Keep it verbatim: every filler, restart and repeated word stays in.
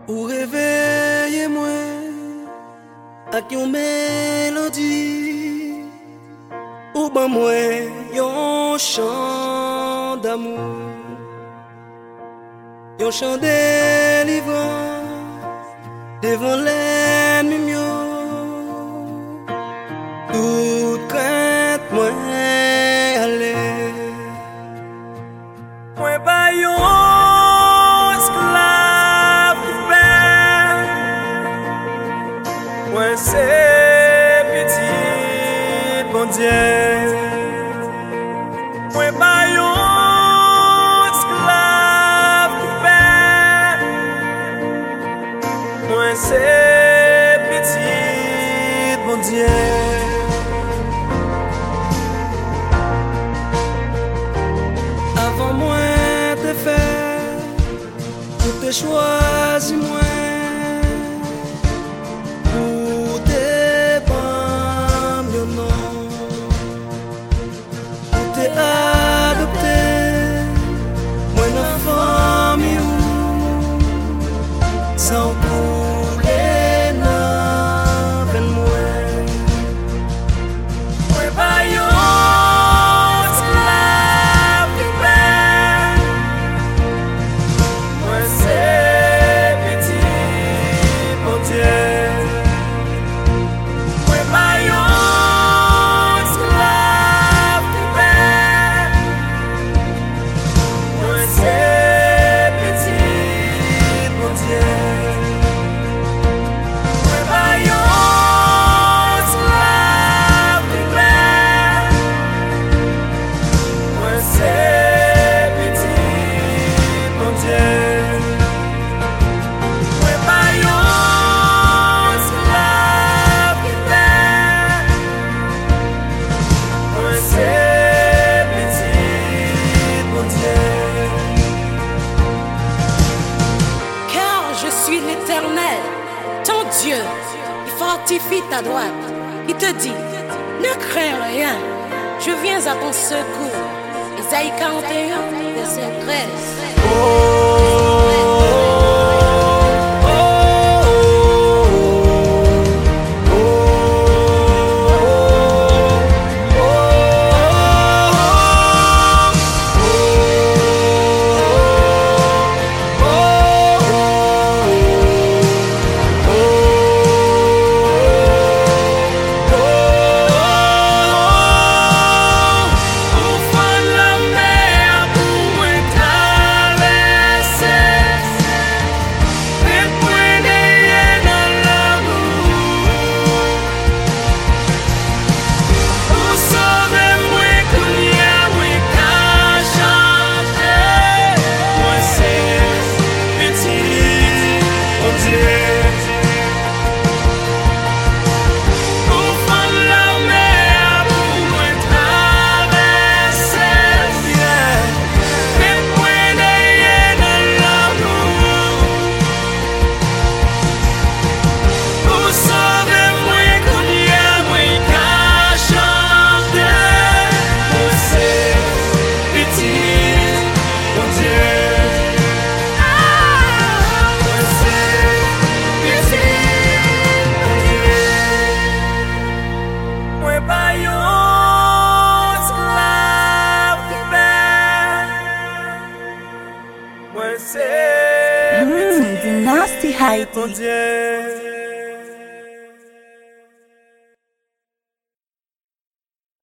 Ou réveillez-moi avec une mélodie, ou ben moi un chant d'amour, un chant délivrant devant l'ennemi mieux. Toute crainte moi aller, moi pas un esclave de paix, moi c'est petit bon Dieu, moi pas un esclave de paix, moi c'est petit bon Dieu. Avant moi te faire, pour te choisir moi, pour te prendre le nom, pour te adopter, moi une famille sans couler dans ben moi, moi pas yo. L'Éternel, ton Dieu, il fortifie ta droite. Il te dit, ne crains rien, je viens à ton secours. Isaïe quarante et un, verset treize. Mmh, the nasty hiding.